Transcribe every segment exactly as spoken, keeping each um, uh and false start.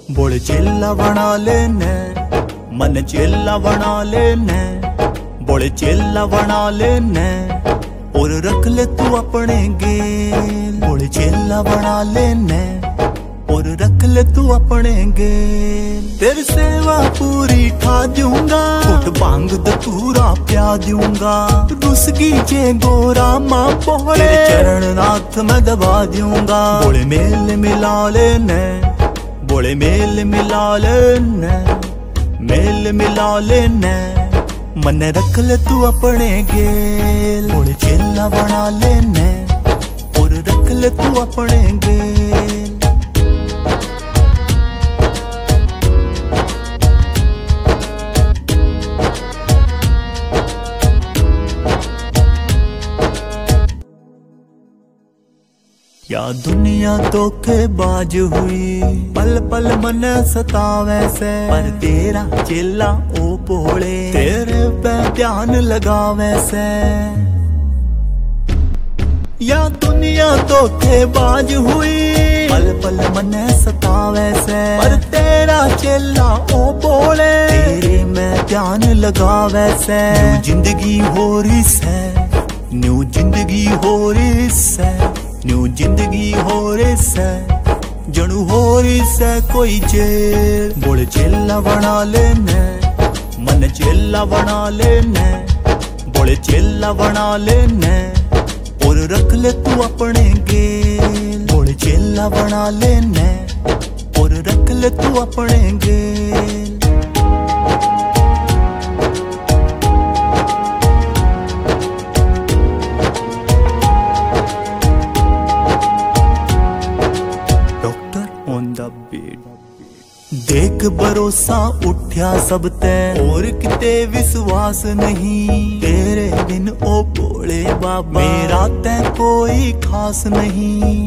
बोले चेला बना लेने, मन चेला बना लेने, बोले चेला बना लेने, और रख ले तू अपने गेल। बोले चेला बना लेने, और रख ले तू अपने गेल। तेरी सेवा पूरी ठा दूंगा, उठ बांग पूरा प्या दूंगा। रुसगी जे गोरा माँ बोले, चरण नाथ में दबा दूंगा। बोले मेल मिला लेने, बोले मेल मिला लेने, मेल मिला लेने, मन रख ले तू अपने गेल। बोले चेला बना लेने, और रख ले तू अपने गेल। क्या दुनिया धोखेबाज हुई, पल पल मन सतावे से, पर तेरा चेला ओ भोले, तेरे पे ध्यान लगावे से। या दुनिया धोखेबाज हुई, पल पल मन सतावे से, पर तेरा चेला ओ भोले, तेरे में ध्यान लगावे से। न्यू जिंदगी हो रही से, न्यू जिंदगी हो रही से, न्यू जिंदगी हो रही से, जणू हो रही से कोई जेल। बोले चेला बना लेने, मन चेला बना लेने, बोले चेला बना लेने, और रख ले तू अपने गेल। बोले चेला बना लेने, और रख ले तू अपने गेल। देख भरोसा उठ्या सब ते, और किते विश्वास नहीं, तेरे बिन ओ भोले बाबा, मेरा ते कोई खास नहीं।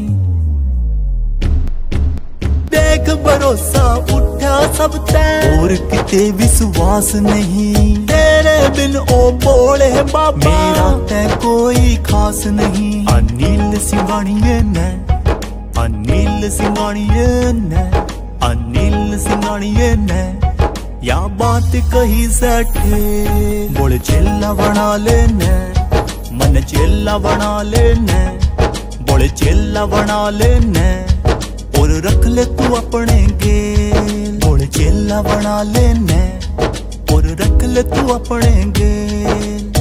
देख भरोसा उठ्या सब ते, और किते विश्वास नहीं, तेरे बिन ओ भोले बाबा, मेरा ते कोई खास नहीं। अनिल सिंघानिये ने, अनिल सिंघानिये ने, अनिल सिंघानिये ने, या बात कही सठे। बोले चेला बना लेने, मन चेला बना लेने, बोले चेला बना लेने, और रख ले तू अपने गेल। बोले चेला बना लेने, और रख ले तू अपने गेल।